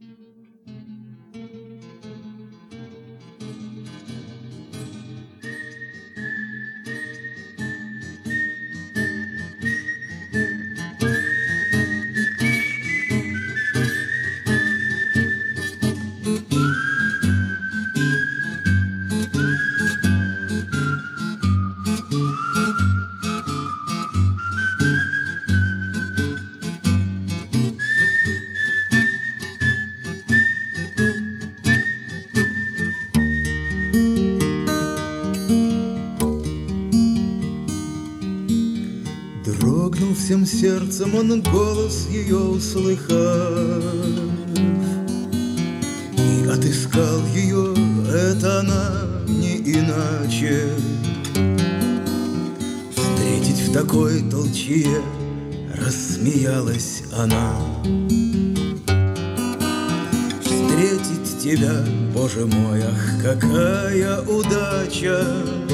Дрогнул всем сердцем он, голос ее услыхав, и отыскал ее, это она не иначе. Встретить в такой толчье рассмеялась она. Встретить тебя, Боже мой, ах, какая удача!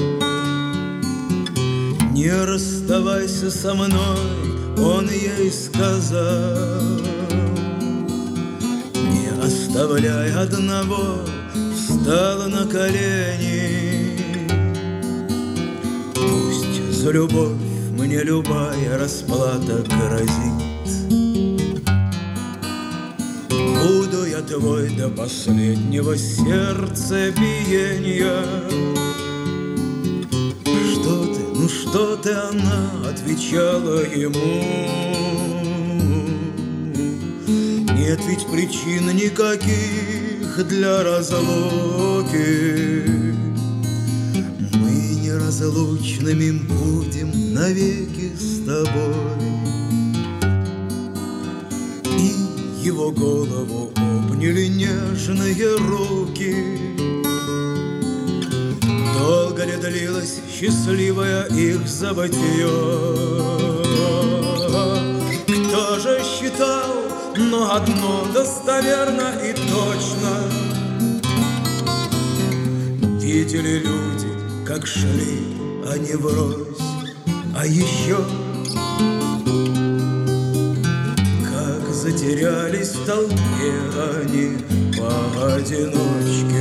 Не расставайся со мной, он ей сказал. Не оставляй одного, встала на колени. Пусть за любовь мне любая расплата грозит. Буду я твой до последнего сердцебиения. Что ты, она отвечала ему? Нет ведь причин никаких для разлуки. Мы неразлучными будем навеки с тобой. И его голову обняли нежные руки. Долго ли длилось счастливое их забытье? Кто же считал, но одно достоверно и точно: видели люди, как шли они врозь, а еще как затерялись в толпе они поодиночке.